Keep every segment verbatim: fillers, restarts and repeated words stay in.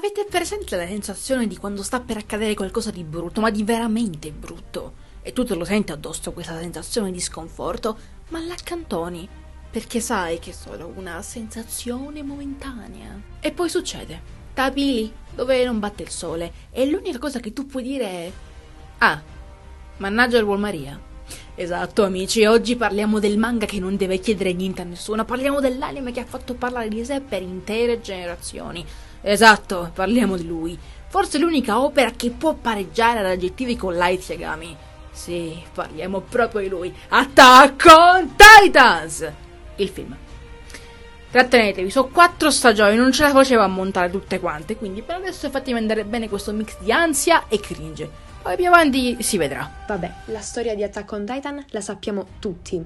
Avete presente la sensazione di quando sta per accadere qualcosa di brutto, ma di veramente brutto? E tu te lo senti addosso questa sensazione di sconforto, ma l'accantoni, perché sai che è solo una sensazione momentanea. E poi succede, t'abili lì, dove non batte il sole, e l'unica cosa che tu puoi dire è: ah, mannaggia il buon Maria. Esatto amici, oggi parliamo del manga che non deve chiedere niente a nessuno, parliamo dell'anime che ha fatto parlare di sé per intere generazioni. Esatto, parliamo di lui. Forse l'unica opera che può pareggiare ad aggettivi con Light Yagami. Sì, parliamo proprio di lui. Attack on Titans! Il film. Trattenetevi, sono quattro stagioni, non ce la facevo a montare tutte quante, quindi per adesso fatemi andare bene questo mix di ansia e cringe. Poi più avanti si vedrà. Vabbè, la storia di Attack on Titan la sappiamo tutti.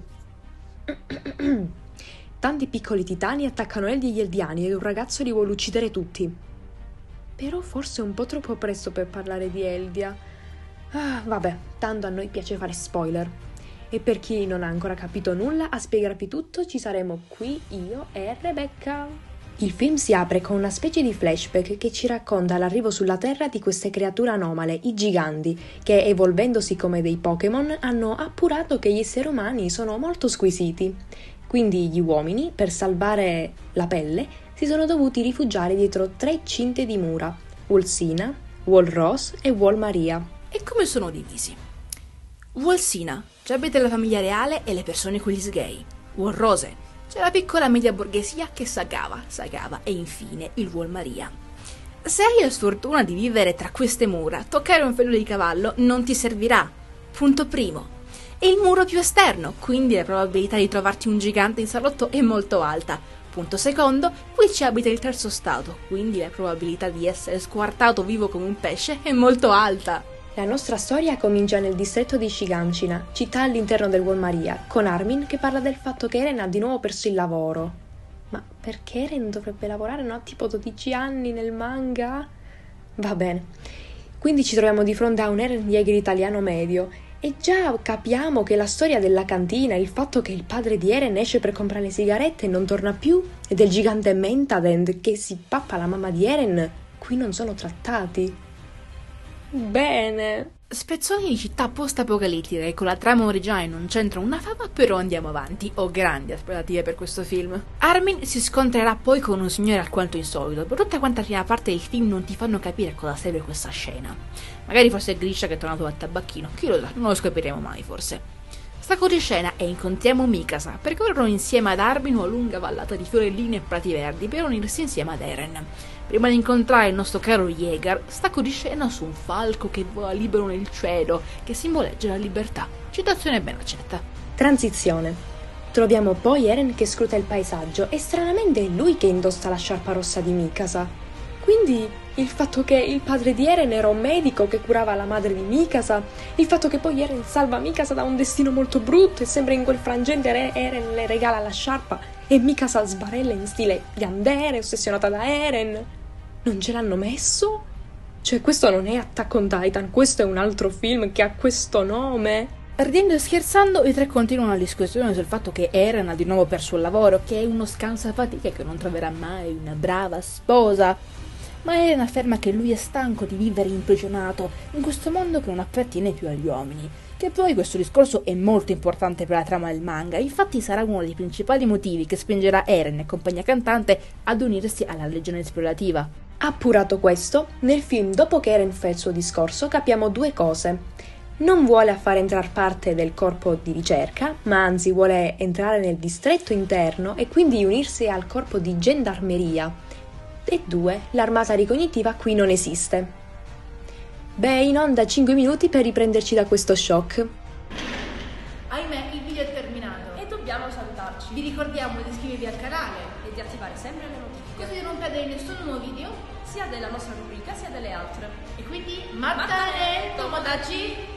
Tanti piccoli titani attaccano Eldia e gli Eldiani ed un ragazzo li vuole uccidere tutti. Però forse è un po' troppo presto per parlare di Eldia. Ah, vabbè, tanto a noi piace fare spoiler. E per chi non ha ancora capito nulla, a spiegarvi tutto ci saremo qui io e Rebecca. Il film si apre con una specie di flashback che ci racconta l'arrivo sulla Terra di queste creature anomale, i giganti, che evolvendosi come dei Pokémon hanno appurato che gli esseri umani sono molto squisiti. Quindi gli uomini, per salvare la pelle, si sono dovuti rifugiare dietro tre cinte di mura: Wall Sina, Wall Rose e Wall Maria. E come sono divisi? Wall Sina, c'è abita la famiglia reale e le persone con gli sgay. Wall Rose, c'è la piccola media borghesia che sagava, sagava. E infine il Wall Maria. Se hai la sfortuna di vivere tra queste mura, toccare un filo di cavallo non ti servirà. Punto primo. E il muro più esterno, quindi la probabilità di trovarti un gigante in salotto è molto alta. Punto secondo, qui ci abita il terzo stato, quindi la probabilità di essere squartato vivo come un pesce è molto alta. La nostra storia comincia nel distretto di Shiganshina, città all'interno del Wall Maria, con Armin che parla del fatto che Eren ha di nuovo perso il lavoro. Ma perché Eren dovrebbe lavorare, no? Tipo dodici anni nel manga? Va bene. Quindi ci troviamo di fronte a un Eren Yeager italiano medio. E già capiamo che la storia della cantina, il fatto che il padre di Eren esce per comprare le sigarette e non torna più, e del gigante Mentadent che si pappa la mamma di Eren, qui non sono trattati. Bene. Spezzoni di città post-apocalittiche che con la trama originale non c'entrano una fava, però andiamo avanti. Ho grandi aspettative per questo film. Armin si scontrerà poi con un signore alquanto insolito. Per tutta quanta la prima parte del film non ti fanno capire a cosa serve questa scena. Magari forse è Grisha che è tornato al tabacchino, chi lo sa, non lo scopriremo mai forse. Sta così scena e incontriamo Mikasa, percorrono insieme ad Armin una lunga vallata di fiorellini e prati verdi per unirsi insieme ad Eren. Prima di incontrare il nostro caro Yeager, stacco di scena su un falco che vola libero nel cielo, che simboleggia la libertà. Citazione ben accetta. Transizione. Troviamo poi Eren che scruta il paesaggio e stranamente è lui che indossa la sciarpa rossa di Mikasa. Quindi il fatto che il padre di Eren era un medico che curava la madre di Mikasa, il fatto che poi Eren salva Mikasa da un destino molto brutto e sempre in quel frangente Eren le regala la sciarpa e Mikasa sbarella in stile yandere, ossessionata da Eren. Non ce l'hanno messo? Cioè questo non è Attack on Titan, questo è un altro film che ha questo nome. Ridendo e scherzando, i tre continuano la discussione sul fatto che Eren ha di nuovo perso il lavoro, che è uno scansafatiche che non troverà mai una brava sposa. Ma Eren afferma che lui è stanco di vivere imprigionato in questo mondo che non appartiene più agli uomini. Che poi questo discorso è molto importante per la trama del manga, infatti sarà uno dei principali motivi che spingerà Eren e compagnia cantante ad unirsi alla legione esplorativa. Appurato questo, nel film dopo che Eren fa il suo discorso capiamo due cose. Non vuole far entrare parte del corpo di ricerca, ma anzi vuole entrare nel distretto interno e quindi unirsi al corpo di gendarmeria. E due, l'armata ricognitiva qui non esiste. Beh, in onda cinque minuti per riprenderci da questo shock. Ahimè, il video è terminato e dobbiamo salutarci. vi ricordiamo di iscrivervi al canale E di attivare sempre le notifiche, così non perdere nessun nuovo video sia della nostra rubrica sia delle altre. e quindi Matane Tomodachi